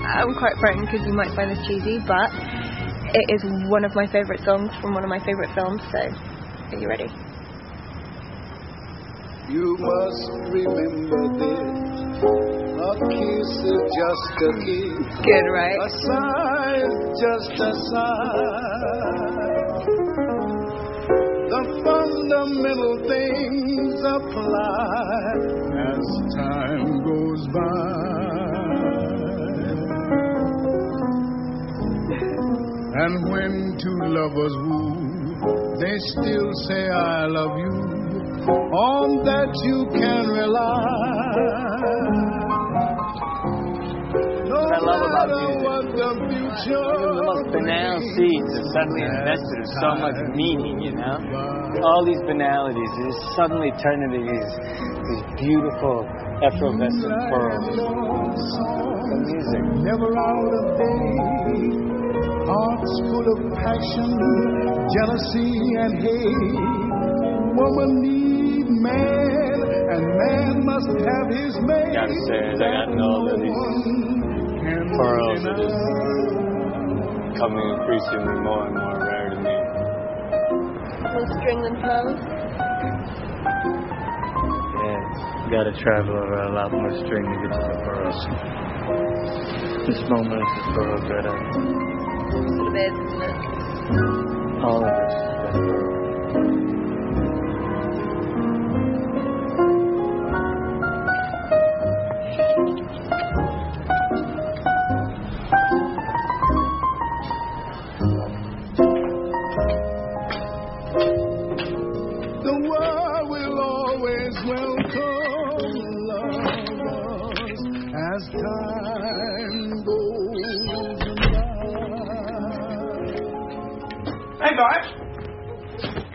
I'm quite frightened because you might find this cheesy, but it is one of my favourite songs from one of my favourite films, so are you ready? You must remember this. A kiss is just a kiss. Good, right? A sigh is just a sigh. The fundamental things apply as time goes by. And when two lovers woo, they still say I love you. On that you can rely. What I love about music, the most banal seeds are suddenly invested with so much meaning, you know? All these banalities, they just suddenly turn into these beautiful, effervescent pearls. The music. Never out of date, hearts full of passion, jealousy and hate. Woman needs man, and man must have his mate. Gotta say, as I got to know that these pearls are just becoming increasingly more and more rare to me. We'll string them pearls. Yeah, gotta travel over a lot more string to get to the pearls. This moment is the pearl, Greta. It's what it is, isn't it? All of this is the pearl. As time goes by. Hey guys!